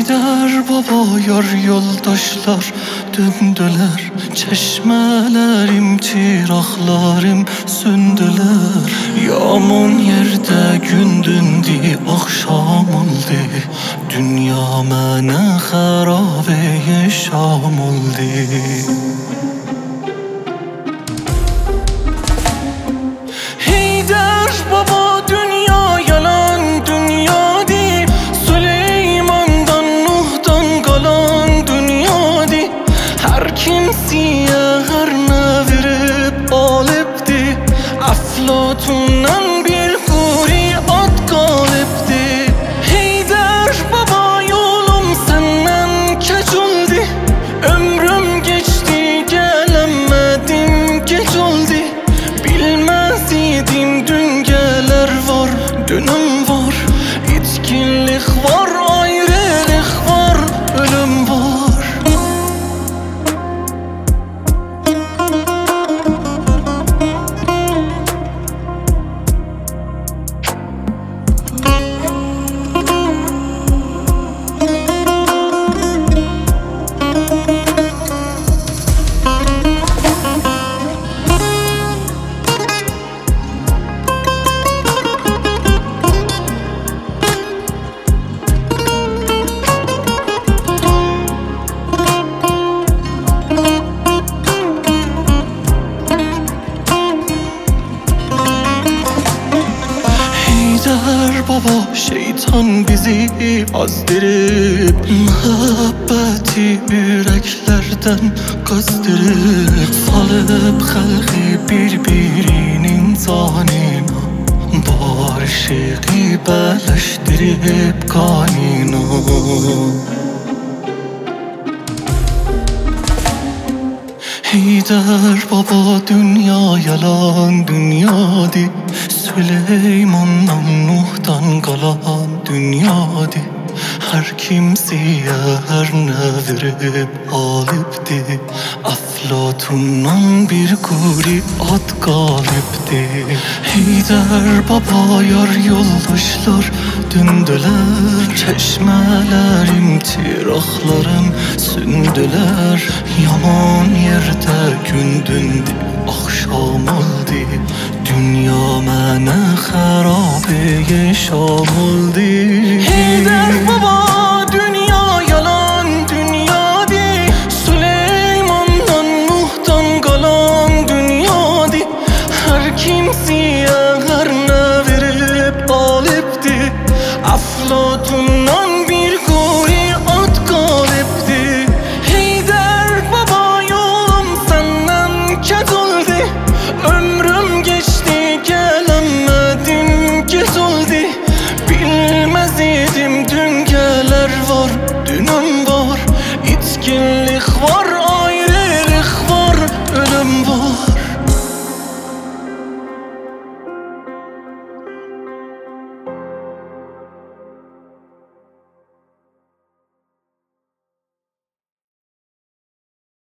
Heydər baba yar yoldaşlar döndülər, çeşmələrim, çıraqlarım söndülər. Yaman yerdə gündündü, axşam oldu, dünya mənə xarabəyə şam oldu. Heydər baba dünya yalan dünyadı, Süleymandan Nuhdan qalan dünyadı. Hər kimsiyə hər nə verib alıbdı, Əflatundan bir quri ad qalıbdı. Heydər baba yolum səndən keç oldu, ömrüm geçti gələmədim gec oldu. Bilməz idim dün-gələr var, dünüm var, içkinlik var, ayrılıq var, ölüm var. Heydər baba şeytan bizi azdırıb, məhəbbəti ürəklərdən qazdırıb, salıb xəlqi bir-birinin canına, barışığı bələşdirib qanına. Heydər baba dünya yalan dünyadı, Süleymandan Nuhdan qalan dünyadı. Hər kimsiyə hər nə verib alıbdı, Əflatundan bir quri ad qalıbdı. Heydər baba yar yoldaşlar döndülər, çeşmələrim, çıraqlarım söndülər. Yaman yerdə gündündü, axşam oldu, dünya mənə xarabəyə şam oldu.